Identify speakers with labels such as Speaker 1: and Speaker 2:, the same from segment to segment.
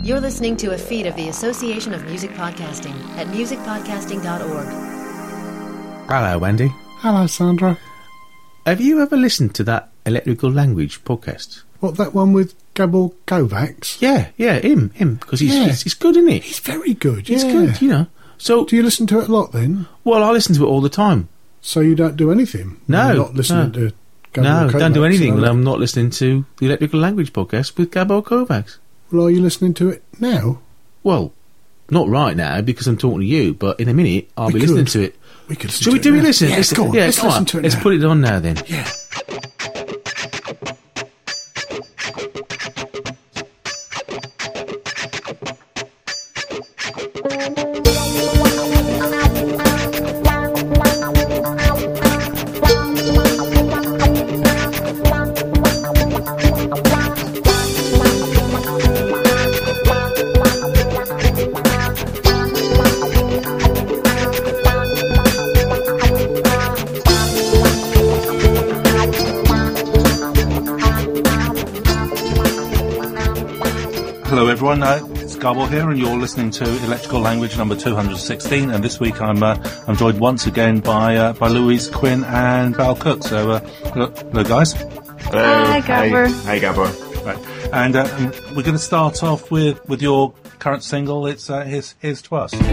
Speaker 1: You're listening to a feed of the Association of Music Podcasting at musicpodcasting.org.
Speaker 2: Hello, Wendy.
Speaker 3: Hello, Sandra.
Speaker 2: Have you ever listened to that Electrical Language podcast?
Speaker 3: What, that one with Gabor Kovacs?
Speaker 2: Yeah, him, because he's good, isn't he?
Speaker 3: He's very good,
Speaker 2: He's good, you know. So,
Speaker 3: do you listen to it a lot then?
Speaker 2: Well, I listen to it all the time.
Speaker 3: So you don't do anything?
Speaker 2: No.
Speaker 3: You're not listening to Gabor Kovacs?
Speaker 2: No, don't do anything when I'm not listening to the Electrical Language podcast with Gabor Kovacs.
Speaker 3: Well, are you listening to it now?
Speaker 2: Well, not right now because I'm talking to you, but in a minute I'll be listening to it.
Speaker 3: We could listen
Speaker 2: Shall we
Speaker 3: to it
Speaker 2: do
Speaker 3: now.
Speaker 2: it? Listen?
Speaker 3: Yes, go on.
Speaker 2: Yeah,
Speaker 3: let's listen to it
Speaker 2: Let's
Speaker 3: now.
Speaker 2: put it on now then.
Speaker 3: Yeah.
Speaker 4: Hello everyone, it's Gabor here and you're listening to Electrical Language number 216, and this week I'm joined once again by Louise Quinn and Val Cook. So hello guys.
Speaker 5: Hello.
Speaker 6: Hi, Gabor.
Speaker 5: Hi, Gabor.
Speaker 4: Right. And we're going to start off with your current single. It's Here's to Us.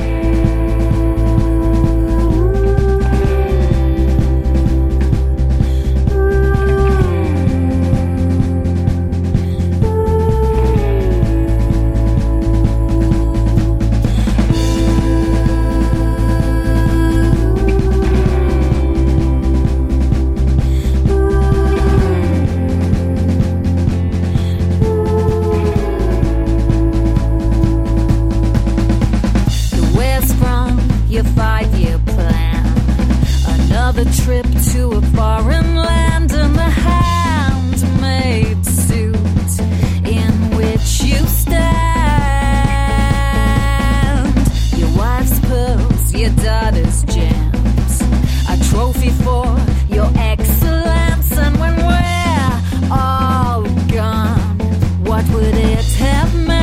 Speaker 6: Trip to a foreign land and the handmade suit in which you stand. Your wife's pearls, your daughter's gems, a trophy for your excellence. And when we're all gone, what would it have meant?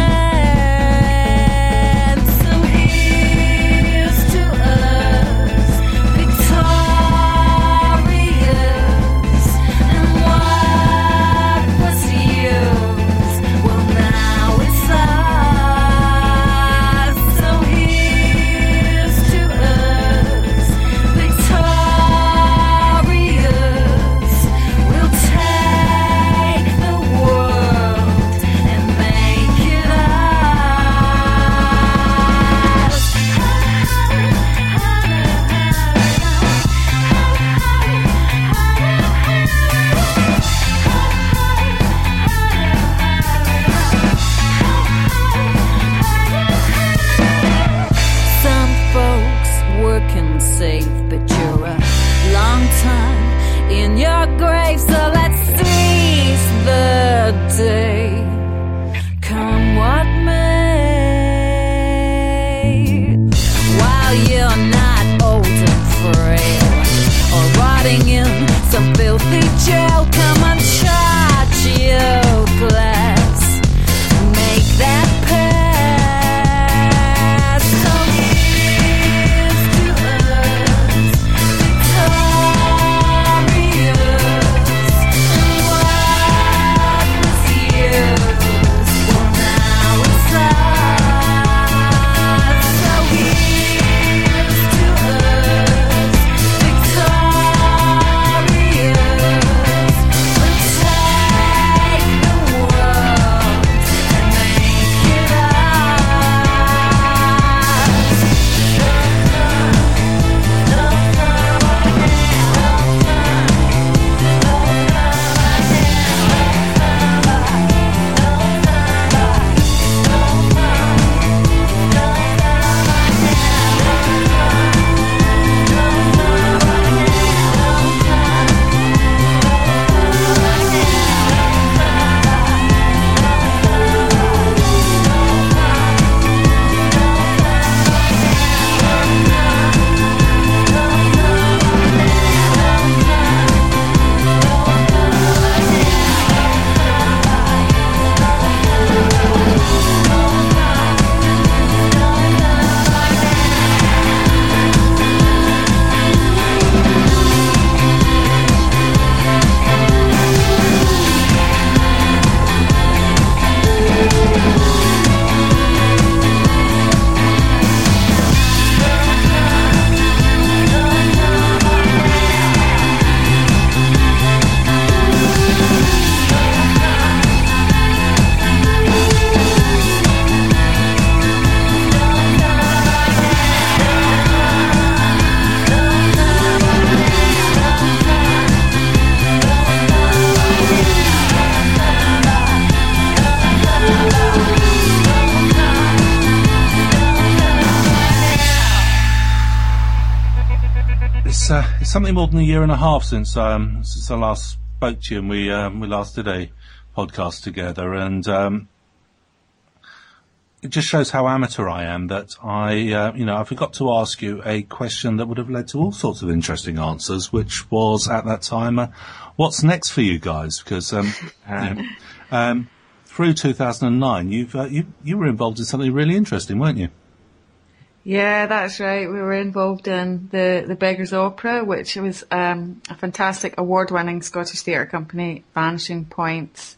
Speaker 6: Victorious.
Speaker 4: something more than a year and a half since I last spoke to you, and we last did a podcast together, and it just shows how amateur I am that I forgot to ask you a question that would have led to all sorts of interesting answers, which was at that time, what's next for you guys? Because through 2009, you were involved in something really interesting, weren't you?
Speaker 5: Yeah, that's right. We were involved in the Beggars Opera, which was a fantastic award-winning Scottish theatre company, Vanishing Point's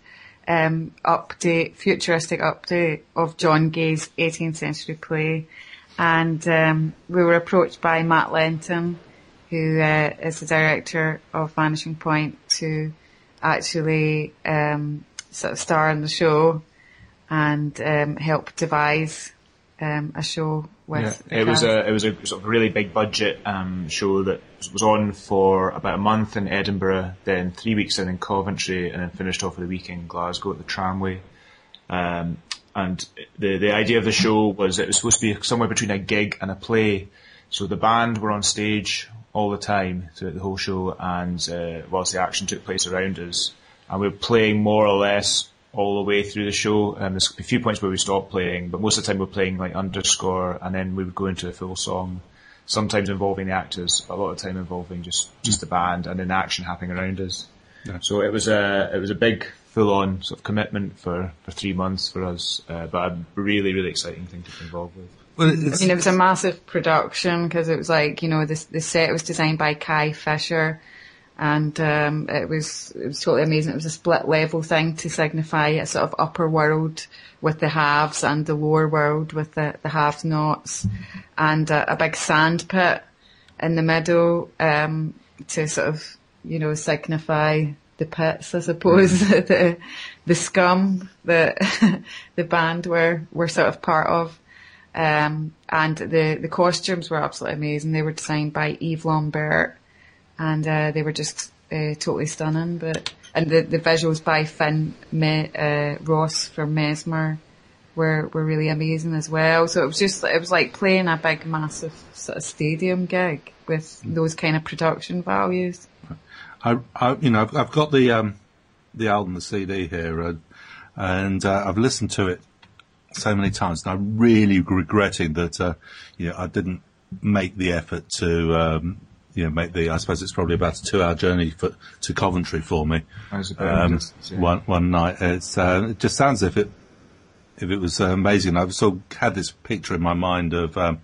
Speaker 5: futuristic update of John Gay's 18th century play. And we were approached by Matt Lenton, who is the director of Vanishing Point, to actually sort of star in the show and help devise a show with.
Speaker 7: Yeah, it was a sort of really big budget show that was on for about a month in Edinburgh, then 3 weeks in Coventry, and then finished off with a week in Glasgow at the Tramway. And the idea of the show was it was supposed to be somewhere between a gig and a play. So the band were on stage all the time throughout the whole show, and whilst the action took place around us, and we were playing more or less all the way through the show. There's a few points where we stopped playing, but most of the time we were playing like underscore, and then we would go into a full song, sometimes involving the actors, but a lot of the time involving just the band and then action happening around us. Yeah. So it was a big full-on sort of commitment for 3 months for us, but a really, really exciting thing to be involved with.
Speaker 5: Well, it was a massive production because it was like, the set was designed by Kai Fisher. And it was totally amazing. It was a split level thing to signify a sort of upper world with the haves and the lower world with the have-nots, and a big sand pit in the middle to sort of signify the pits, I suppose, the scum that the band were sort of part of. And the costumes were absolutely amazing. They were designed by Yves Lambert. And they were just totally stunning. And the visuals by Finn Ross from Mesmer were really amazing as well. So it was like playing a big, massive sort of stadium gig with those kind of production values.
Speaker 4: I've got the album, the CD here, and I've listened to it so many times, and I'm really regretting that I didn't make the effort to. I suppose it's probably about a 2-hour journey to Coventry for me. One night. It just sounds as if it was amazing. I've sort of had this picture in my mind of, of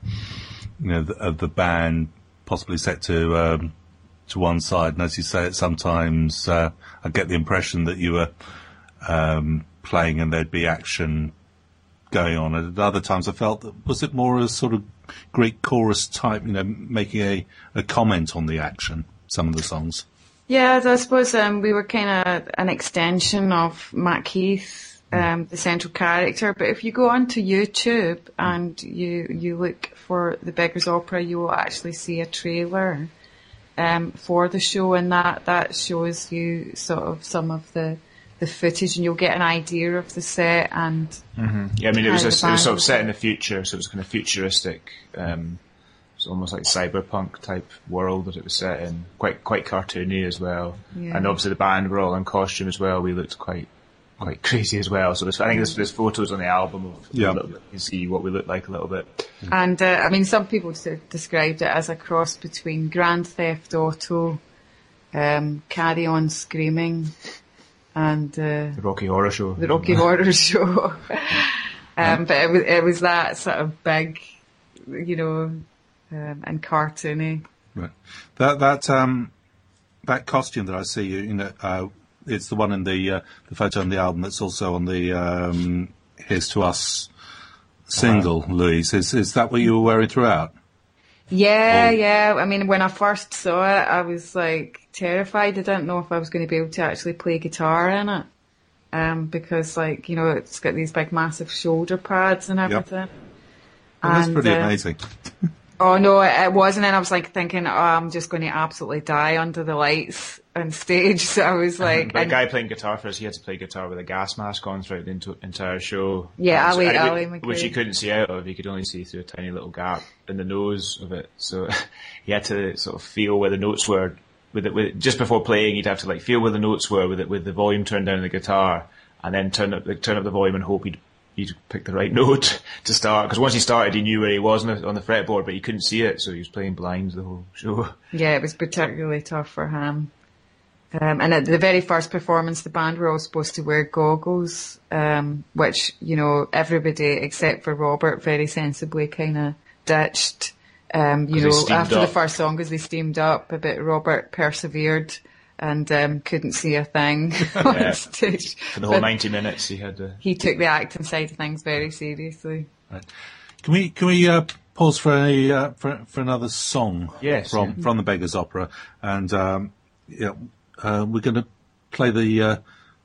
Speaker 4: the band possibly set to one side. And as you say, sometimes I get the impression that you were playing and there'd be action going on. And at other times I felt that, was it more a sort of Greek chorus type, making a comment on the action, some of the songs?
Speaker 5: Yeah, I suppose we were kind of an extension of Matt Keith, the central character. But if you go onto YouTube and you look for the Beggars Opera, you will actually see a trailer for the show, and that shows you sort of some of the footage, and you'll get an idea of the set and.
Speaker 7: Mm-hmm. Yeah, I mean, it was sort of set in the future, so it was kind of futuristic. It's almost like cyberpunk type world that it was set in, quite cartoony as well. Yeah. And obviously the band were all in costume as well. We looked quite crazy as well. So I think there's photos on the album of a little bit. You can see what we look like a little bit.
Speaker 5: And I mean, some people described it as a cross between Grand Theft Auto, Carry On Screaming, and the
Speaker 7: Rocky Horror Show.
Speaker 5: The Rocky Horror Show. But it was that sort of big, and cartoony.
Speaker 4: Right. That costume that I see you, it's the one in the photo on the album that's also on the Here's to Us single, Louise. Is that what you were wearing throughout?
Speaker 5: Yeah. I mean, when I first saw it, I was like terrified. I didn't know if I was going to be able to actually play guitar in it. Because it's got these big massive shoulder pads and everything.
Speaker 4: Yep. Well, that's pretty amazing.
Speaker 5: Oh no, it wasn't. And I was like thinking, oh, I'm just going to absolutely die under the lights on stage. So I was like,
Speaker 7: but a guy playing guitar for us, he had to play guitar with a gas mask on throughout the entire show.
Speaker 5: Yeah,
Speaker 7: Ali
Speaker 5: McRae.
Speaker 7: Which he couldn't see out of. He could only see through a tiny little gap in the nose of it. So he had to sort of feel where the notes were. Just before playing, he'd have to like feel where the notes were with the volume turned down on the guitar, and then turn up the volume and hope he'd pick the right note to start. Because once he started, he knew where he was on the fretboard, but he couldn't see it, so he was playing blind the whole show.
Speaker 5: Yeah, it was particularly tough for him. And at the very first performance, the band were all supposed to wear goggles, which, you know, everybody except for Robert very sensibly kind of ditched. You know, after the first song, because they steamed up a bit, Robert persevered and couldn't see a thing on stage.
Speaker 7: For the whole 90 minutes, he
Speaker 5: took the acting side of things very seriously.
Speaker 4: Right. Can we pause for another song?
Speaker 7: Yes,
Speaker 4: from the Beggars Opera, and we're going to play the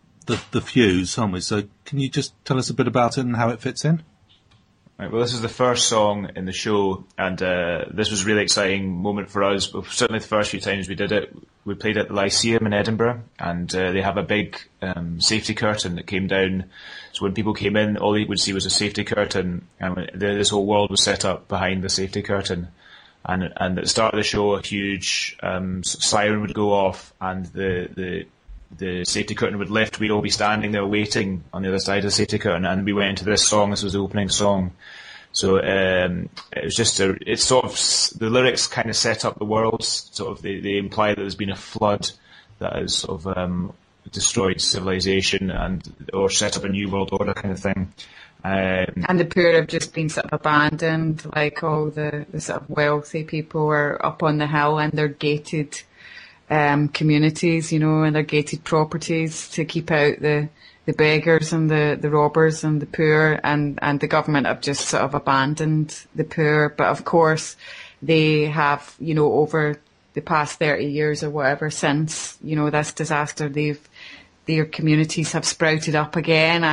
Speaker 4: Fuse, aren't we? So can you just tell us a bit about it and how it fits in?
Speaker 7: Right, well, this is the first song in the show, and this was a really exciting moment for us. Certainly the first few times we did it, we played at the Lyceum in Edinburgh, and they have a big safety curtain that came down. So when people came in, all they would see was a safety curtain, and this whole world was set up behind the safety curtain. And at the start of the show, a huge siren would go off, and the safety curtain would lift. We'd all be standing there waiting on the other side of the safety curtain, and we went into this song. This was the opening song. So it was just it's sort of, the lyrics kind of set up the world. Sort of they imply that there's been a flood that has sort of destroyed civilization or set up a new world order kind of thing.
Speaker 5: And the poor have just been sort of abandoned, like all the sort of wealthy people are up on the hill in their gated communities, you know, and their gated properties to keep out the beggars and the robbers and the poor, and the government have just sort of abandoned the poor. But of course they have, you know, over the past 30 years or whatever since, you know, this disaster, their communities have sprouted up again,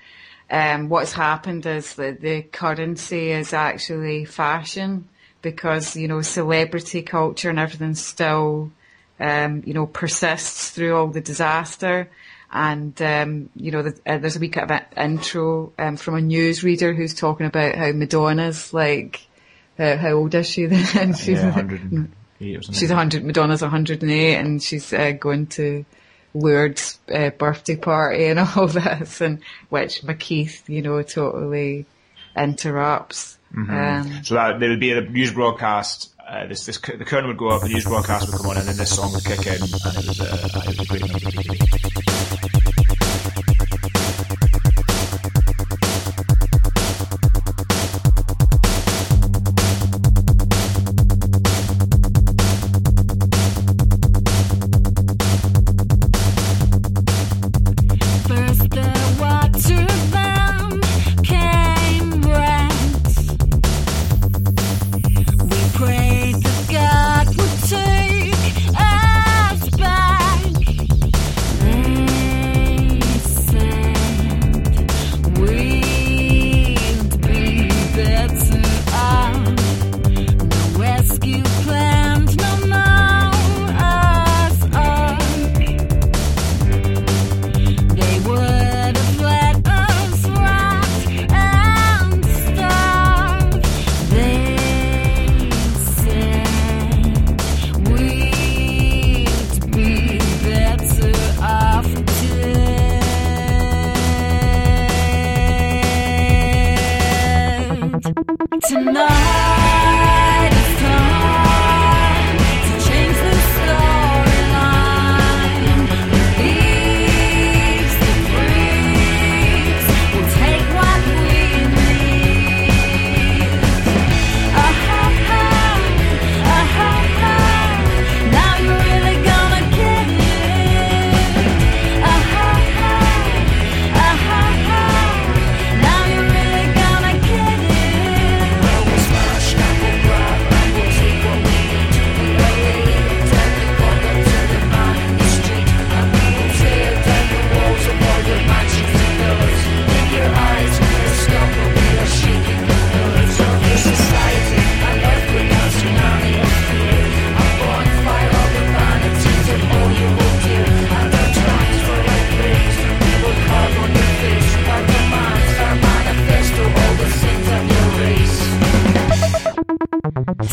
Speaker 5: and what's happened is that the currency is actually fashion, because, you know, celebrity culture and everything still, you know, persists through all the disaster. And, you know, there's a wee kind of intro from a newsreader who's talking about how Madonna's like, how old is she then? She's
Speaker 7: 108 or something.
Speaker 5: She's 100, Madonna's 108, and she's going to Lourdes' birthday party and all this, and which McKeith, you know, totally interrupts.
Speaker 7: Mm-hmm. So that there would be a news broadcast. The curtain would go up, the news broadcast would come on, and then this song would kick in, and it was a great number.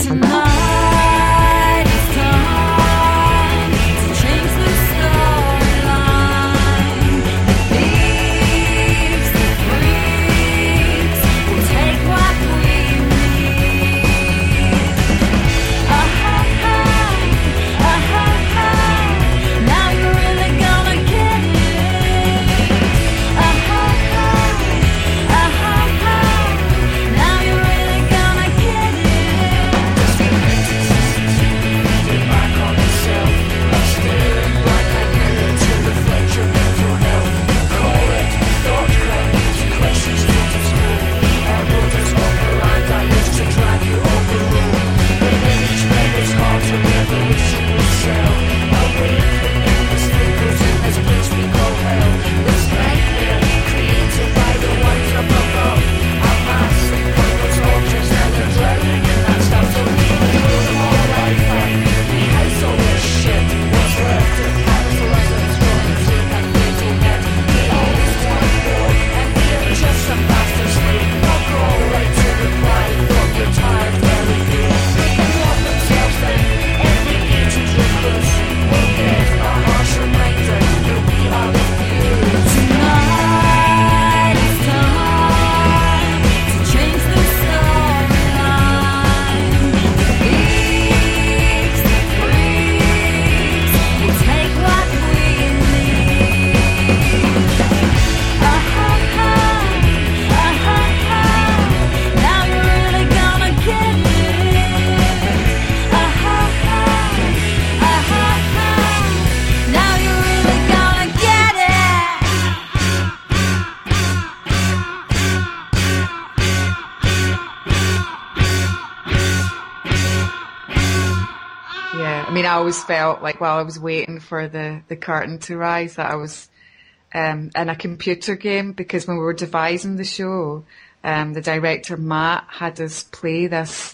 Speaker 6: Tonight is time to change the storyline. The thieves, the freaks will take what we need. Now you're really gonna get it. Now you're really gonna get it. Tonight is time to change the storyline. The thieves, the freaks will take what we need. Now you're really gonna get it. Now you're really gonna get it.
Speaker 5: Yeah, I mean, I always felt like while I was waiting for the curtain to rise that I was in a computer game, because when we were devising the show, the director Matt had us play this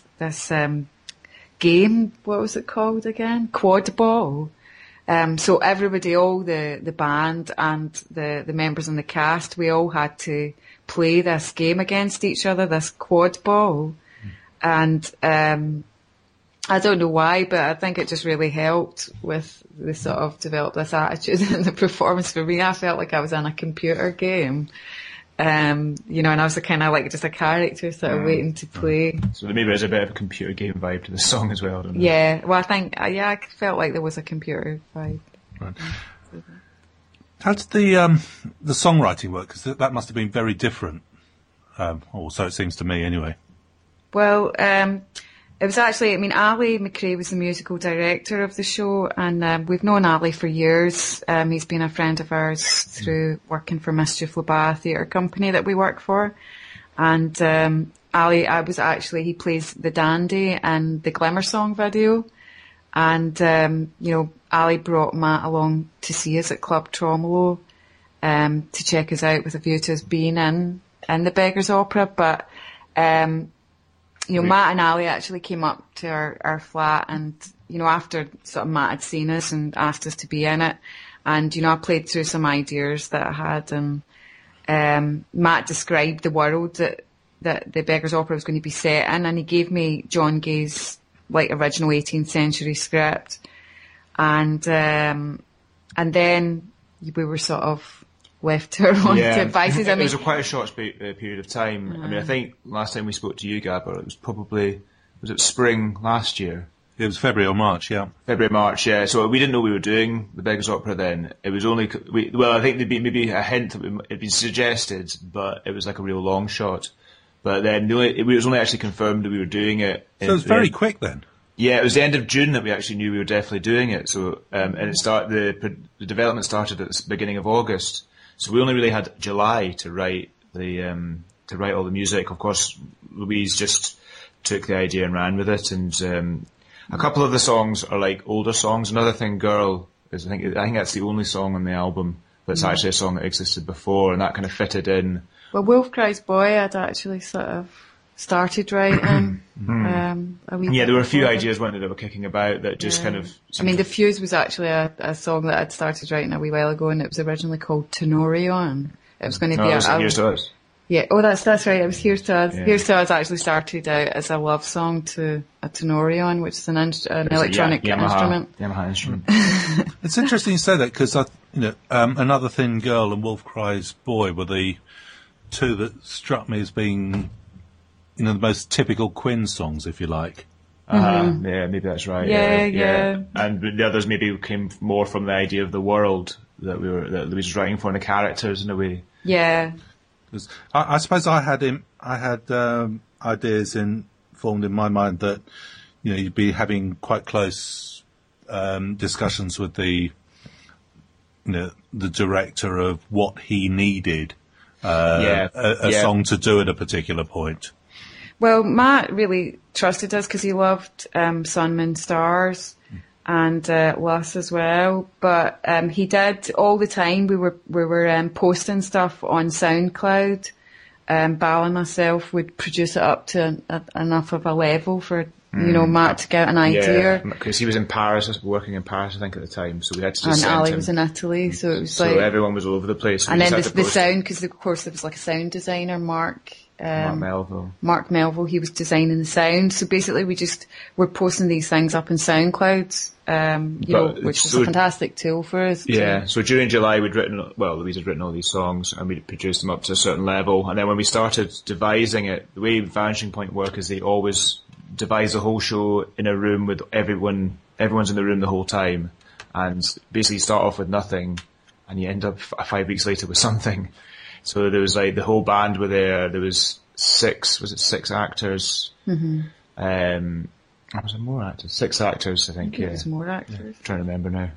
Speaker 5: game. What was it called again? Quad Ball. So everybody, all the band and the members in the cast, we all had to play this game against each other, this Quad Ball. And I don't know why, but I think it just really helped with the sort of develop this attitude in the performance. For me, I felt like I was in a computer game. And I was kind of like just a character sort of waiting to play.
Speaker 7: So maybe there's a bit of a computer game vibe to the song as well, don't there?
Speaker 5: Yeah, well, I think, I felt like there was a computer vibe.
Speaker 4: Right. How did the songwriting work? Because that must have been very different. Or so it seems to me, anyway.
Speaker 5: Well, it was actually, Ali McRae was the musical director of the show, and we've known Ali for years. He's been a friend of ours through working for Mischief Labath Theatre Company that we work for. And Ali, he plays the dandy in the Glimmer Song video. And, Ali brought Matt along to see us at Club Tromolo to check us out with a view to us being in the Beggars Opera. But Matt and Ali actually came up to our flat, and, after sort of Matt had seen us and asked us to be in it, and, I played through some ideas that I had, and Matt described the world that the Beggars Opera was going to be set in, and he gave me John Gay's, original 18th century script, and then we were sort of left to our own devices.
Speaker 7: It was quite a short period of time. I think last time we spoke to you, Gabber, it was probably, was it spring last year?
Speaker 4: It was February or March, yeah.
Speaker 7: February, March, yeah. So we didn't know we were doing the Beggars Opera then. It was only, I think there'd been maybe a hint that it'd been suggested, but it was like a real long shot. But then it was only actually confirmed that we were doing it.
Speaker 4: So it was very quick then?
Speaker 7: Yeah, it was the end of June that we actually knew we were definitely doing it. So, and the development started at the beginning of August. So we only really had July to write all the music. Of course, Louise just took the idea and ran with it. And a couple of the songs are like older songs. Another thing, Girl, is I think that's the only song on the album that's actually a song that existed before, and that kind of fitted in.
Speaker 5: Well, Wolf Cries Boy, I'd actually sort of started writing.
Speaker 7: There were a few ideas, weren't there, that were kicking about that just kind of...
Speaker 5: The Fuse was actually a song that I'd started writing a wee while ago, and it was originally called Tenorion. It was going to be Yeah, oh, that's right. It was Here's to Us.
Speaker 7: Yeah.
Speaker 5: Here's to Us actually started out as a love song to a tenorion, which is an electronic instrument.
Speaker 7: Yamaha instrument.
Speaker 4: It's interesting you say that because Another Thin Girl and Wolf Cries Boy were the two that struck me as being, the most typical Queen songs, if you like.
Speaker 7: Yeah, maybe that's right.
Speaker 5: Yeah.
Speaker 7: And the others maybe came more from the idea of the world that Louise was writing for, and the characters in a way.
Speaker 5: Yeah.
Speaker 4: I suppose I had ideas formed in my mind that you'd be having quite close discussions with the director of what he needed a song to do at a particular point.
Speaker 5: Well, Matt really trusted us because he loved Sun, Moon, Stars and Luss as well. But he did all the time. We were posting stuff on SoundCloud. Bal and myself would produce it up to enough of a level for Matt to get an idea.
Speaker 7: Because he was in Paris, working in Paris, I think, at the time. So we had to just
Speaker 5: and Ali was in Italy, so it was
Speaker 7: so everyone was all over the place.
Speaker 5: And then the sound, because of course there was like a sound designer, Mark Melville, he was designing the sound. So basically we just were posting these things up in SoundCloud, which was a fantastic tool for us.
Speaker 7: Yeah, so during July Louise had written all these songs and we'd produced them up to a certain level. And then when we started devising it, the way Vanishing Point work is they always devise the whole show in a room with everyone's in the room the whole time. And basically start off with nothing and you end up 5 weeks later with something. So there was the whole band were there. There was six actors? Mm-hmm. Was it more actors? 6 actors, I think.
Speaker 5: It was more actors.
Speaker 7: I'm trying to remember now.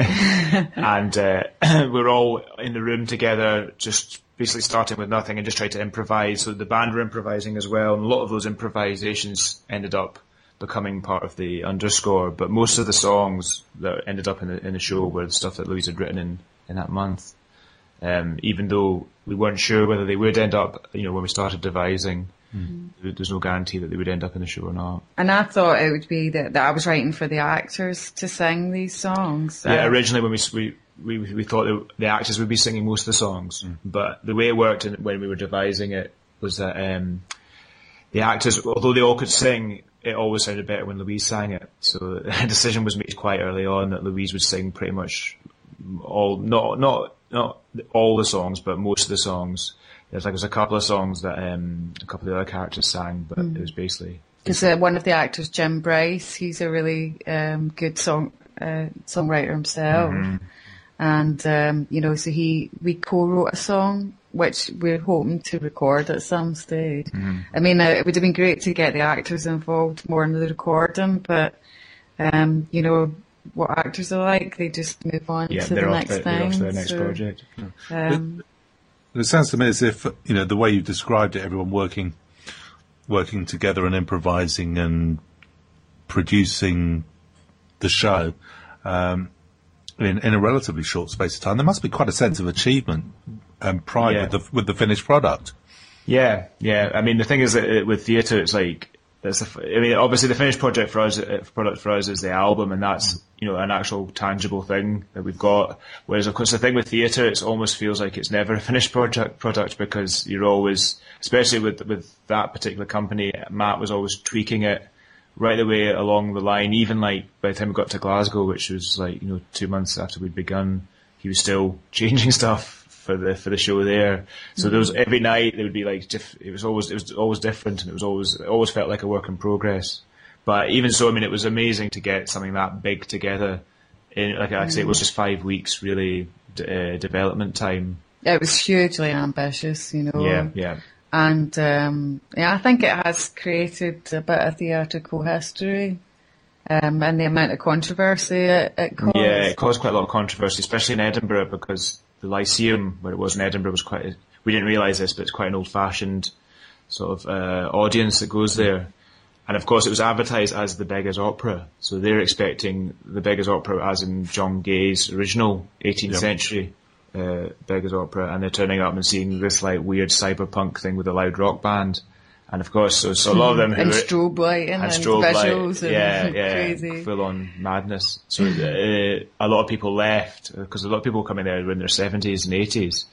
Speaker 7: And we were all in the room together, just basically starting with nothing and just tried to improvise. So the band were improvising as well, and a lot of those improvisations ended up becoming part of the underscore. But most of the songs that ended up in the show were the stuff that Louise had written in that month. Even though we weren't sure whether they would end up, when we started devising, there's no guarantee that they would end up in the show or not.
Speaker 5: And I thought it would be that I was writing for the actors to sing these songs.
Speaker 7: Yeah, originally when we thought that the actors would be singing most of the songs, but the way it worked when we were devising it was that the actors, although they all could sing, it always sounded better when Louise sang it. So the decision was made quite early on that Louise would sing pretty much all, not all the songs, but most of the songs. There's a couple of songs that a couple of the other characters sang, but it was basically...
Speaker 5: Because one of the actors, Jim Bryce, he's a really good songwriter himself. Mm-hmm. And, so we co-wrote a song, which we're hoping to record at some stage. Mm-hmm. I mean, it would have been great to get the actors involved more in the recording, but, what actors are like, they just move on to the next thing.
Speaker 7: They're off to their next project.
Speaker 4: It sounds to me as if, the way you described it, everyone working together and improvising and producing the show, in a relatively short space of time, there must be quite a sense of achievement and pride with the finished product.
Speaker 7: Yeah. I mean, the thing is that with theatre, it's like, obviously the finished product for us is the album, and that's, an actual tangible thing that we've got. Whereas, of course, the thing with theatre, it almost feels like it's never a finished product because you're always, especially with that particular company, Matt was always tweaking it right the way along the line. Even by the time we got to Glasgow, which was 2 months after we'd begun, he was still changing stuff for the show there. So there was every night there would be it was always different, and it always felt like a work in progress. But even so, I mean, it was amazing to get something that big together in, like I say, it was just 5 weeks really development time.
Speaker 5: It was hugely ambitious,
Speaker 7: Yeah.
Speaker 5: And I think it has created a bit of theatrical history. And the amount of controversy it caused.
Speaker 7: Yeah, it caused quite a lot of controversy, especially in Edinburgh, because the Lyceum, where it was in Edinburgh, was we didn't realise this, but it's quite an old-fashioned sort of audience that goes there. And of course it was advertised as the Beggars' Opera, so they're expecting the Beggars' Opera as in John Gay's original 18th century Beggars' Opera, and they're turning up and seeing this weird cyberpunk thing with a loud rock band. And of course, so a lot of them
Speaker 5: and strobe lighting and visuals and crazy,
Speaker 7: full on madness. So a lot of people left because a lot of people coming there were in their 70s and 80s,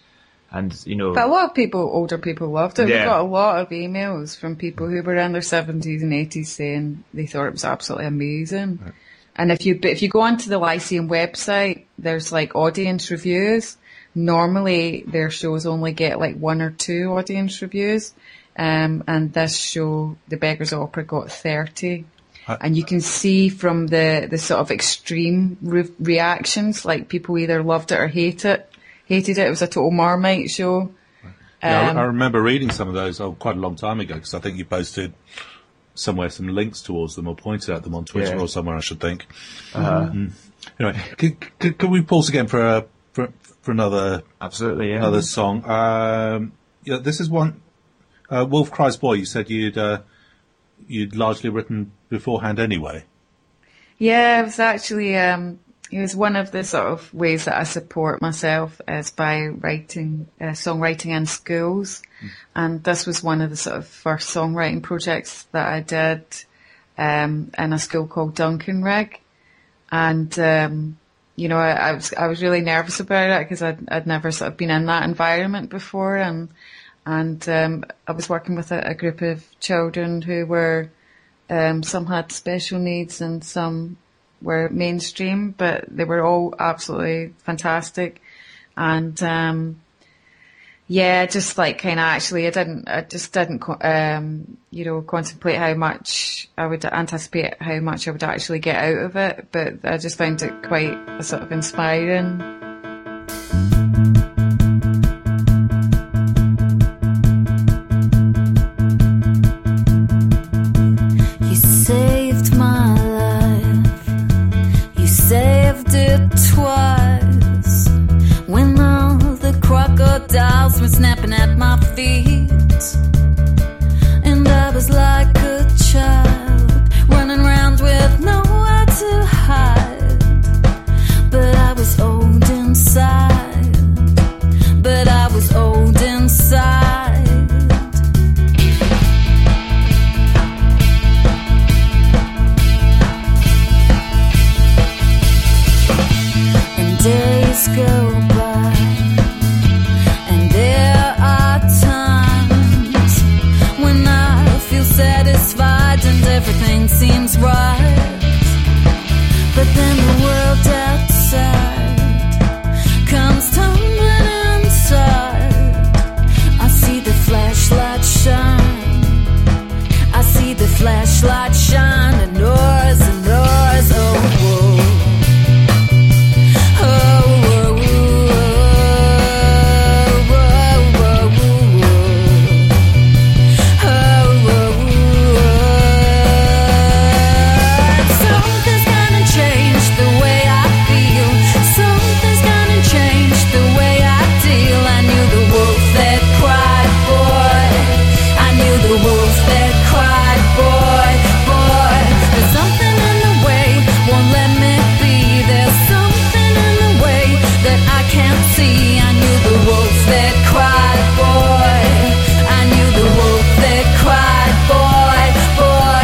Speaker 7: And,
Speaker 5: But a lot of older people loved it.
Speaker 7: Yeah.
Speaker 5: We got a lot of emails from people who were in their 70s and 80s saying they thought it was absolutely amazing. Right. And if you go onto the Lyceum website, there's like audience reviews. Normally their shows only get like 1 or 2 audience reviews. And this show, The Beggar's Opera, got 30. And you can see from the sort of extreme reactions, like people either loved it or hated it. It was a total Marmite show.
Speaker 4: Yeah, I remember reading some of those quite a long time ago, because I think you posted somewhere some links towards them or pointed at them on Twitter or somewhere, I should think. Anyway, can we pause again for another another song? This is one. Wolf Cries Boy. You said you'd largely written beforehand anyway.
Speaker 5: Yeah, it was actually. It was one of the sort of ways that I support myself is by writing, songwriting in schools. And this was one of the sort of first songwriting projects that I did, in a school called Duncanrig. And, I was really nervous about it because I'd never sort of been in that environment before. And I was working with a group of children who were, some had special needs and some were mainstream, but they were all absolutely fantastic. And, just like kind of actually, I just didn't, contemplate how much I would anticipate how much I would actually get out of it. But I just found it quite sort of inspiring.
Speaker 6: You saved my life. You saved it twice. When all the crocodiles were snapping at my feet, and I was like a child running around with nowhere to hide. But I was old inside. But I was old inside. And days go by, and there are times when I feel satisfied and everything seems right. But then the world outside comes tumbling inside. I see the flashlight shine. I see the flashlight shine, and noise, oh, whoa. Something's gonna change the way I feel. Something's gonna change the way I deal. I knew the wolf that cried, boy. I knew the wolf that cried, boy, boy. There's something in the way won't let me be. There's something in the way that I can't see. I knew the wolf that cried, boy. I knew the wolf that cried, boy, boy.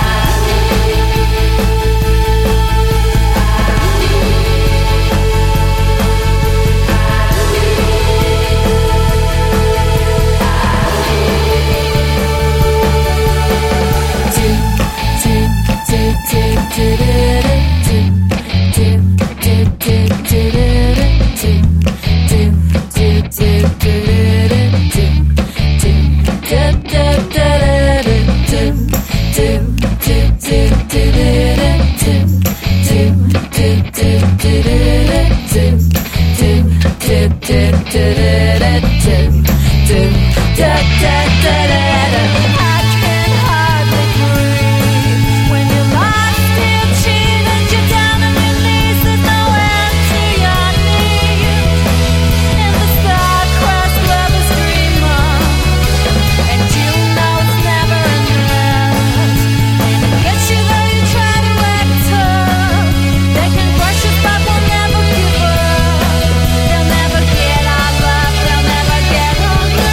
Speaker 6: I can hardly breathe when you're lost in cheat and you're down and release. There's no end to your need. And the star-crossed lovers dream on, and you know it's never enough. And it gets you though you try to act tough. They can crush us but we'll never give up. They'll never get our love. They'll never get our love.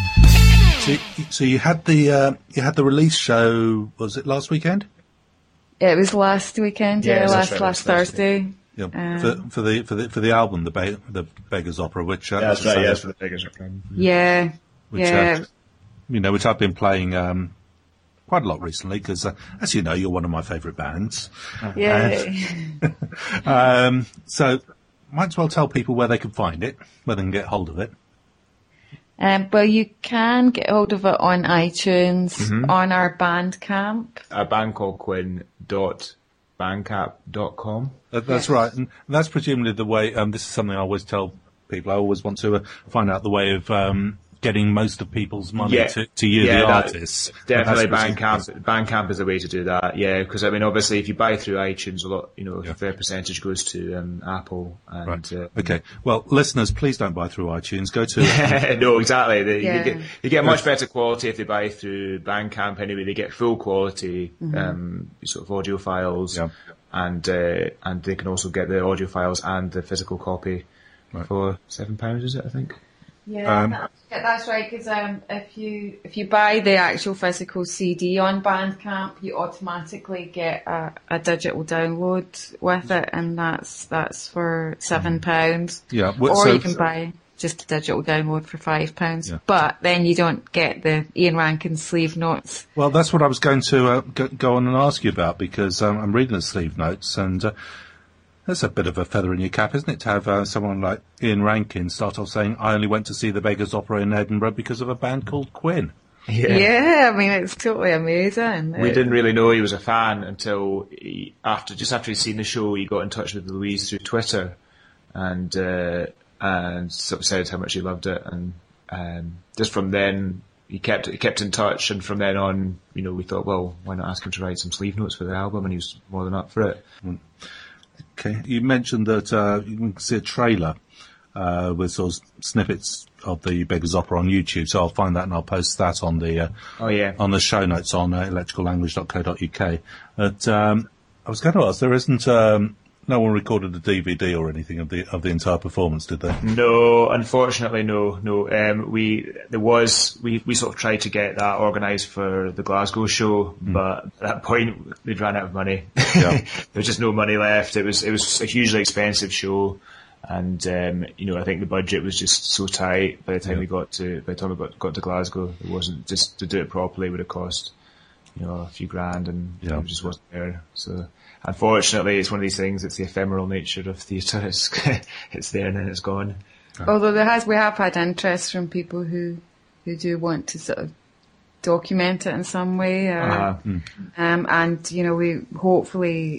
Speaker 4: So you had the release show. Was it last weekend?
Speaker 5: It was last weekend,
Speaker 7: Yeah, that's
Speaker 5: last
Speaker 7: right,
Speaker 5: last
Speaker 7: last
Speaker 5: Thursday.
Speaker 4: Yeah, for the album, the Beggars Opera, which
Speaker 7: That's right, yes, for the Beggars Opera.
Speaker 5: Yeah,
Speaker 4: which which I've been playing quite a lot recently because, as you know, you're one of my favourite bands.
Speaker 5: yeah.
Speaker 4: So, might as well tell people where they can find it, where they can get hold of it.
Speaker 5: Well, you can get hold of it on iTunes,
Speaker 7: Mm-hmm.
Speaker 5: on our Bandcamp.
Speaker 7: A band called Quinn.bandcamp.com.
Speaker 4: That's right, and that's presumably the way. This is something I always tell people. I always want to find out the way of getting most of people's money to you, the artists.
Speaker 7: Definitely,
Speaker 4: That's
Speaker 7: Bandcamp is the way to do that. Yeah, because I mean, obviously, if you buy through iTunes, a lot, a fair percentage goes to Apple. And,
Speaker 4: right. Okay. Well, listeners, please don't buy through iTunes. Go to
Speaker 7: no, exactly. You get much better quality if they buy through Bandcamp. Anyway, they get full quality sort of audio files, and they can also get the audio files and the physical copy for £7. Is it? I think.
Speaker 5: Yeah, that's right. Because if you buy the actual physical CD on Bandcamp, you automatically get a digital download with it, and that's for £7.
Speaker 4: Yeah,
Speaker 5: or you can buy just a digital download for £5. Yeah. But then you don't get the Ian Rankin sleeve notes.
Speaker 4: Well, that's what I was going to go on and ask you about, because I'm reading the sleeve notes, and that's a bit of a feather in your cap, isn't it, to have someone like Ian Rankin start off saying, I only went to see the Beggars Opera in Edinburgh because of a band called Quinn.
Speaker 5: Yeah, I mean, it's totally amazing.
Speaker 7: We didn't really know he was a fan until after he'd seen the show, he got in touch with Louise through Twitter and sort of said how much he loved it, and just from then he kept in touch, and from then on, we thought, well, why not ask him to write some sleeve notes for the album, and he was more than up for it.
Speaker 4: Okay, you mentioned that you can see a trailer with sort of snippets of the Beggars Opera on YouTube, so I'll find that and I'll post that on the on the show notes on electricallanguage.co.uk. But I was going to ask, there isn't no one recorded a DVD or anything of the entire performance, did they?
Speaker 7: No, unfortunately, no. We sort of tried to get that organised for the Glasgow show, but at that point they'd ran out of money. Yeah. There was just no money left. It was a hugely expensive show, and I think the budget was just so tight. By the time we got to Glasgow, it wasn't, just to do it properly would have cost a few grand, and it just wasn't there. So. Unfortunately, it's one of these things. It's the ephemeral nature of theatre. It's there and then it's gone.
Speaker 5: Although we have had interest from people who do want to sort of document it in some way, and we hopefully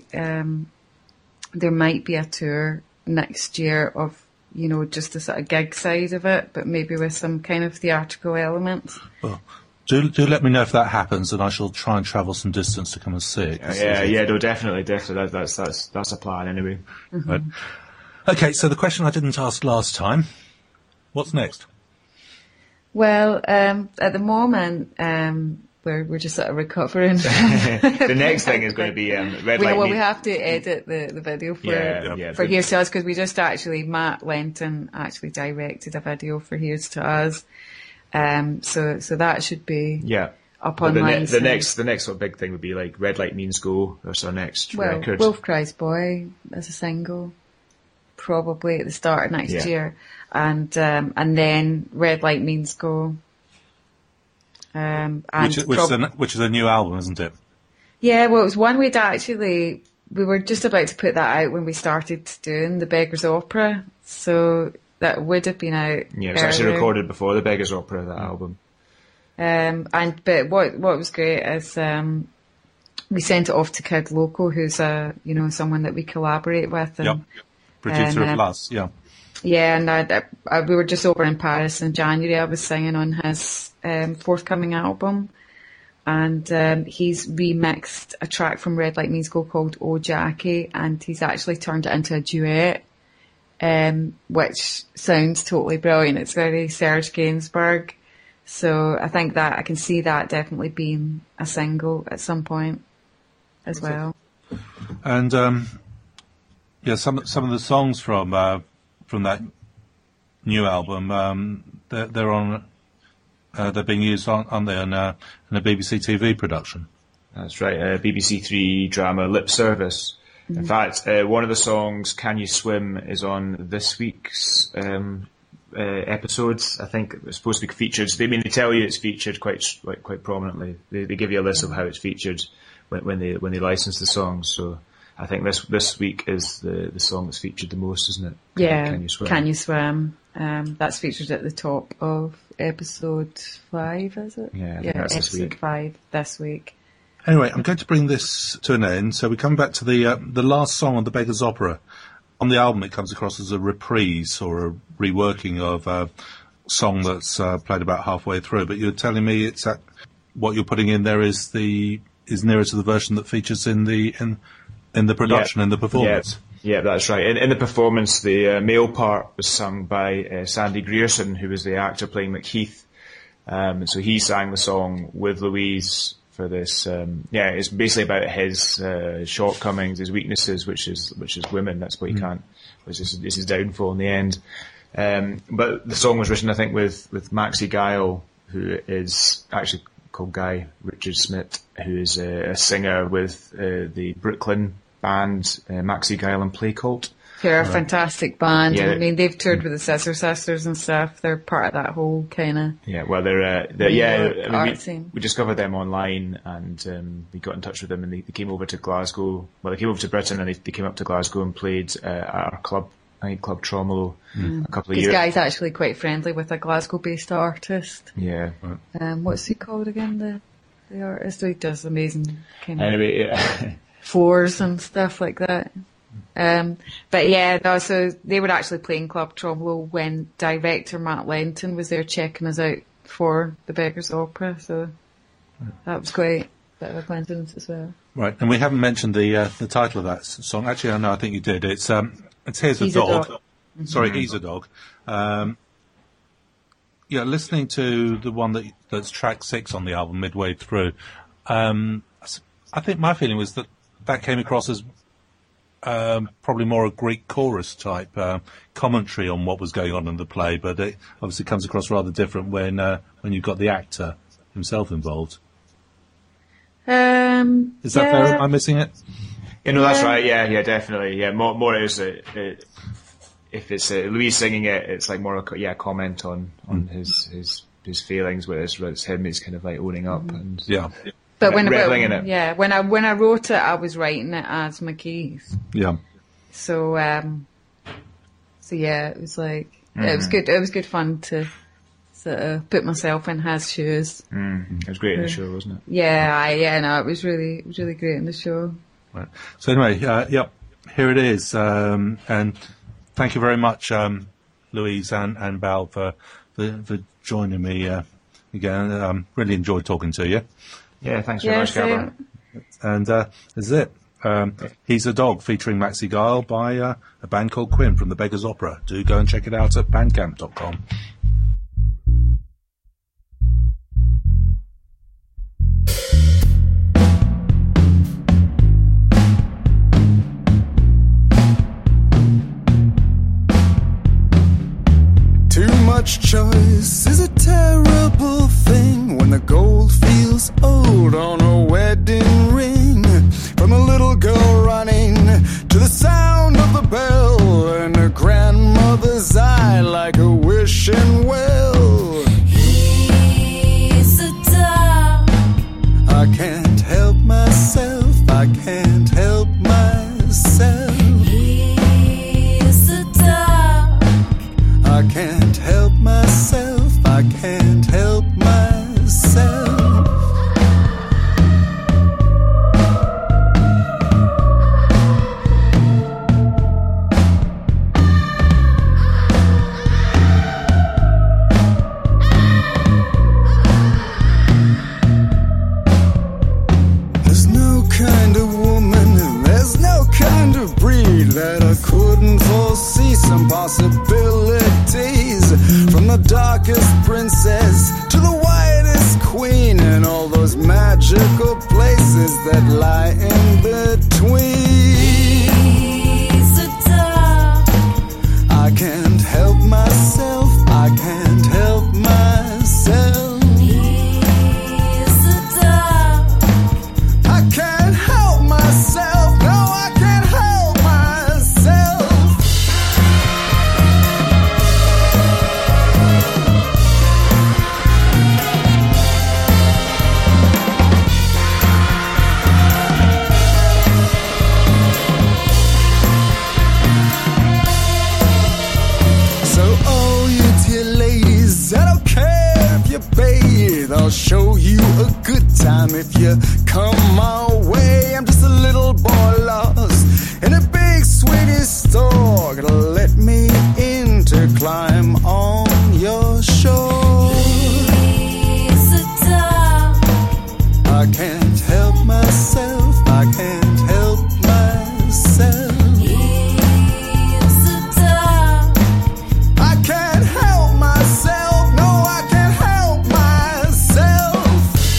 Speaker 5: there might be a tour next year of just the sort of gig side of it, but maybe with some kind of theatrical elements.
Speaker 4: Well, Do let me know if that happens, and I shall try and travel some distance to come and see it.
Speaker 7: No, definitely. That's a plan anyway.
Speaker 5: Mm-hmm.
Speaker 4: Right. Okay, so the question I didn't ask last time: what's next?
Speaker 5: Well, at the moment, we're just sort of recovering.
Speaker 7: The next thing is going to be Red Light.
Speaker 5: We have to edit the video for Here's to Us, because we just Matt Lenton actually directed a video for Here's to Us. So that should be up online.
Speaker 7: The next sort of big thing would be like Red Light Means Go. That's our next record.
Speaker 5: Wolf Cries Boy as a single, probably at the start of next year, and then Red Light Means Go.
Speaker 4: Which is a new album, isn't it?
Speaker 5: Yeah, well, it was one we were just about to put that out when we started doing the Beggars Opera, so that would have been out.
Speaker 7: Yeah, it was actually recorded before the Beggars Opera, that album.
Speaker 5: But what was great is we sent it off to Kid Loco, who's someone that we collaborate with. And,
Speaker 4: producer of Plus,
Speaker 5: Yeah, and we were just over in Paris in January. I was singing on his forthcoming album, and he's remixed a track from Red Light Means Go called Oh Jackie, and he's actually turned it into a duet, which sounds totally brilliant. It's very Serge Gainsbourg, so I think that I can see that definitely being a single at some point as well.
Speaker 4: And some of the songs from that new album, they're being used, aren't they, in a BBC TV production?
Speaker 7: That's right, BBC Three drama Lip Service. In fact, one of the songs, Can You Swim, is on this week's episodes. I think it's supposed to be featured. They tell you it's featured quite prominently. They give you a list of how it's featured when they license the songs. So I think this week is the song that's featured the most, isn't it?
Speaker 5: Yeah,
Speaker 7: Can You Swim?
Speaker 5: Can You Swim? That's featured at the top of episode 5, is it?
Speaker 7: Yeah, I think that's this
Speaker 5: episode
Speaker 7: week.
Speaker 5: 5 this week.
Speaker 4: Anyway, I'm going to bring this to an end. So we come back to the last song on the Beggars Opera. On the album, it comes across as a reprise or a reworking of a song that's played about halfway through. But you're telling me it's what you're putting in there is nearer to the version that features in the production and the performance.
Speaker 7: Yeah, that's right. In the performance, the male part was sung by Sandy Grierson, who was the actor playing Macheath. And so he sang the song with Louise for this. It's basically about his shortcomings, his weaknesses, which is women. That's what he can't. Which is his downfall in the end. But the song was written, I think, with Maxie Guile, who is actually called Guy Richard Smith, who is a singer with the Brooklyn band Maxie Guile and Play Cult.
Speaker 5: They're a fantastic band.
Speaker 7: Yeah.
Speaker 5: I mean, they've toured with the Scissor Sisters and stuff. They're part of that whole kind of
Speaker 7: they're
Speaker 5: scene.
Speaker 7: we discovered them online, and we got in touch with them, and they came over to Glasgow. Well, they came over to Britain, and they came up to Glasgow and played at our club, Club Tromolo, a couple of years.
Speaker 5: This guy's actually quite friendly with a Glasgow-based artist.
Speaker 7: Yeah.
Speaker 5: What's he called again? The artist who does amazing kind of
Speaker 7: Anyway,
Speaker 5: fours and stuff like that. But yeah, no, so they were actually playing Club Tromolo when director Matt Lenton was there checking us out for the Beggars Opera, so that was quite a bit of a coincidence as well.
Speaker 4: Right, and we haven't mentioned the title of that song. Actually, I think you did. It's Here's a Dog.
Speaker 5: Mm-hmm.
Speaker 4: Sorry, He's a Dog. Listening to the one that's track 6 on the album midway through, I think my feeling was that came across as probably more a Greek chorus type commentary on what was going on in the play, but it obviously comes across rather different when you've got the actor himself involved. Is that fair? Am I missing it?
Speaker 7: that's right. Yeah, definitely. Yeah, more is if it's Louise singing it, it's like more a comment on his feelings, whereas it's him, he's kind of like owning up and
Speaker 5: But
Speaker 7: reveling in it.
Speaker 5: Yeah, when I wrote it, I was writing it as Macheath.
Speaker 4: Yeah.
Speaker 5: So yeah, it was like it was good. It was good fun to sort of put myself in his shoes.
Speaker 7: It was great in the show, wasn't it?
Speaker 5: Yeah, it was really great in the show.
Speaker 4: Right. So anyway, here it is, and thank you very much, Louise and Bal, for joining me again. Really enjoyed talking to you.
Speaker 7: Yeah, thanks very much, Gabba.
Speaker 4: And this is it. He's a Dog, featuring Maxie Guile by a band called Quinn from the Beggars Opera. Do go and check it out at bandcamp.com.
Speaker 8: Too much choice is a terrible thing when the gold feels old on a wedding ring. From a little girl running to the sound of the bell and her grandmother's eye like a wishing well. He's a dog. I can't help myself. I can't help myself. He's a dog. I can't help myself. I can't help myself. There's no kind of woman, there's no kind of breed that I couldn't foresee some possibilities. From the darkest princess to the whitest queen, and all those magical places that lie in between. He's a dog. I can't help myself. I can't help myself. He's a dog. a good time if you come my way. I'm just a little boy lost in a big Swedish store. Gonna let me in to climb on your shore.
Speaker 6: He's a dog.
Speaker 8: I can't help myself, I can't help myself.
Speaker 6: He's a dog.
Speaker 8: I can't help myself, no, I can't help myself.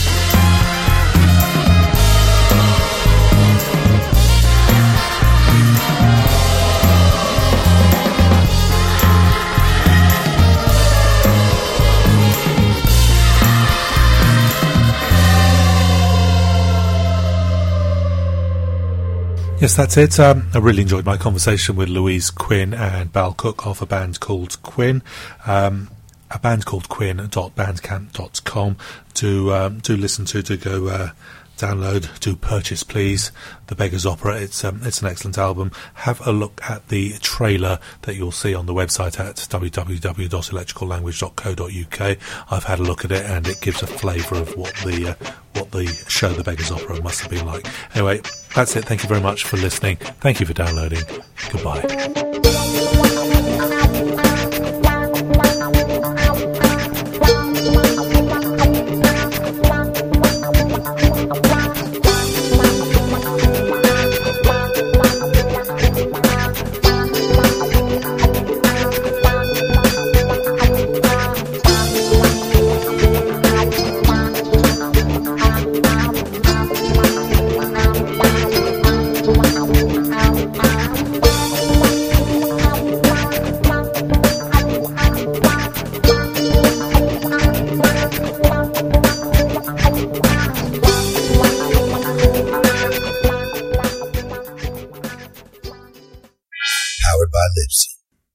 Speaker 4: Yes, that's it. I really enjoyed my conversation with Louise Quinn and Bal Cook of a band called Quinn. A band called Quinn.bandcamp.com. Do listen to go download, do purchase, please. The Beggar's Opera. It's an excellent album. Have a look at the trailer that you'll see on the website at www.electricallanguage.co.uk. I've had a look at it, and it gives a flavour of what the show The Beggar's Opera must have been like. Anyway, that's it. Thank you very much for listening. Thank you for downloading. Goodbye.
Speaker 9: Powered by Libsyn.